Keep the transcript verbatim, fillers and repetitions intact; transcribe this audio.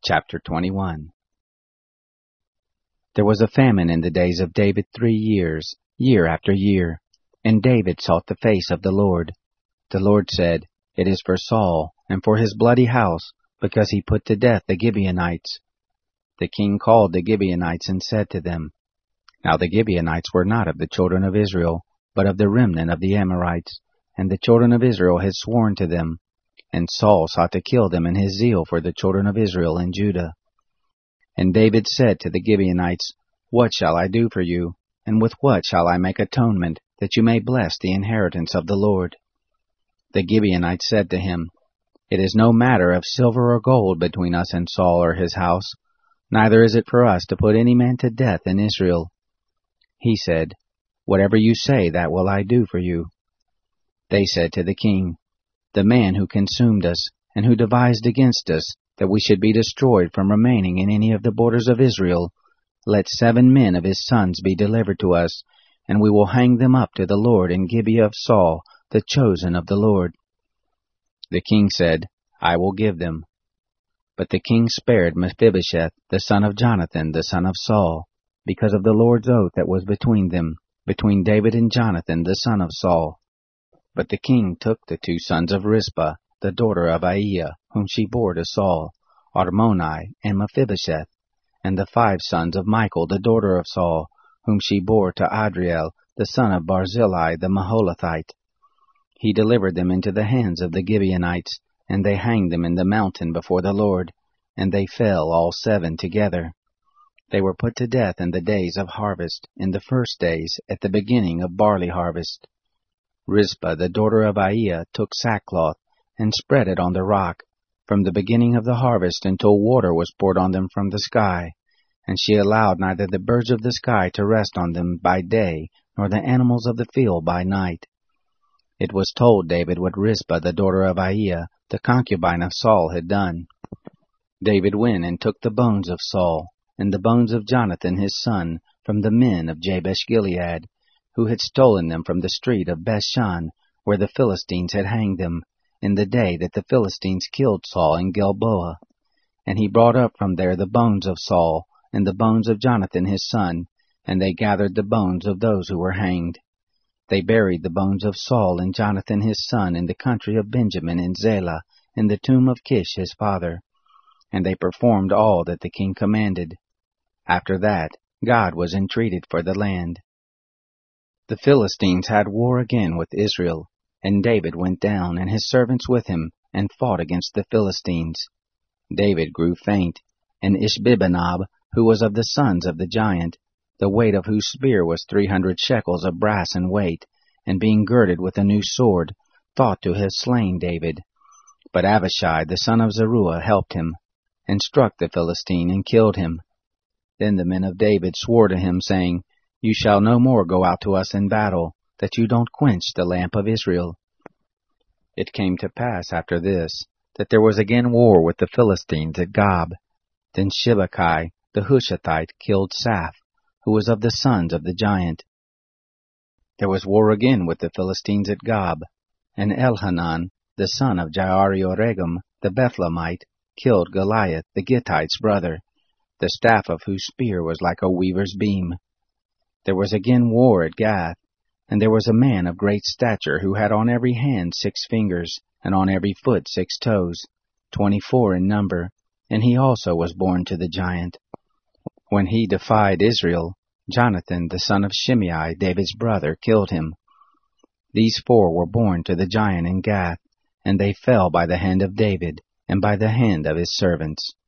Chapter twenty-one. There was a famine in the days of David three years, year after year, and David sought the face of the Lord. The Lord said, It is for Saul, and for his bloody house, because he put to death the Gibeonites. The king called the Gibeonites and said to them, Now the Gibeonites were not of the children of Israel, but of the remnant of the Amorites, and the children of Israel had sworn to them. And Saul sought to kill them in his zeal for the children of Israel and Judah. And David said to the Gibeonites, What shall I do for you, and with what shall I make atonement, that you may bless the inheritance of the Lord? The Gibeonites said to him, It is no matter of silver or gold between us and Saul or his house, neither is it for us to put any man to death in Israel. He said, Whatever you say, that will I do for you. They said to the king, The man who consumed us, and who devised against us, that we should be destroyed from remaining in any of the borders of Israel, let seven men of his sons be delivered to us, and we will hang them up to the Lord in Gibeah of Saul, the chosen of the Lord. The king said, I will give them. But the king spared Mephibosheth, the son of Jonathan, the son of Saul, because of the Lord's oath that was between them, between David and Jonathan, the son of Saul. But the king took the two sons of Rizpah, the daughter of Aiah, whom she bore to Saul, Armoni and Mephibosheth, and the five sons of Michal, the daughter of Saul, whom she bore to Adriel, the son of Barzillai the Maholathite. He delivered them into the hands of the Gibeonites, and they hanged them in the mountain before the Lord, and they fell all seven together. They were put to death in the days of harvest, in the first days, at the beginning of barley harvest. Rizpah, the daughter of Aiah, took sackcloth, and spread it on the rock, from the beginning of the harvest until water was poured on them from the sky, and she allowed neither the birds of the sky to rest on them by day, nor the animals of the field by night. It was told David what Rizpah, the daughter of Aiah, the concubine of Saul, had done. David went and took the bones of Saul, and the bones of Jonathan his son, from the men of Jabesh-Gilead, who had stolen them from the street of Bethshan, where the Philistines had hanged them, in the day that the Philistines killed Saul in Gilboa. And he brought up from there the bones of Saul, and the bones of Jonathan his son, and they gathered the bones of those who were hanged. They buried the bones of Saul and Jonathan his son in the country of Benjamin in Zelah, in the tomb of Kish his father. And they performed all that the king commanded. After that, God was entreated for the land. The Philistines had war again with Israel, and David went down, and his servants with him, and fought against the Philistines. David grew faint, and Ishbi-benob, who was of the sons of the giant, the weight of whose spear was three hundred shekels of brass in weight, and being girded with a new sword, thought to have slain David. But Abishai the son of Zeruiah helped him, and struck the Philistine, and killed him. Then the men of David swore to him, saying, You shall no more go out to us in battle, that you don't quench the lamp of Israel. It came to pass after this, that there was again war with the Philistines at Gob. Then Shibachai the Hushathite killed Saph, who was of the sons of the giant. There was war again with the Philistines at Gob, and Elhanan, the son of Jaare-Oregim, the Bethlehemite, killed Goliath, the Gittite's brother, the staff of whose spear was like a weaver's beam. There was again war at Gath, and there was a man of great stature who had on every hand six fingers, and on every foot six toes, twenty-four in number, and he also was born to the giant. When he defied Israel, Jonathan the son of Shimei, David's brother, killed him. These four were born to the giant in Gath, and they fell by the hand of David, and by the hand of his servants.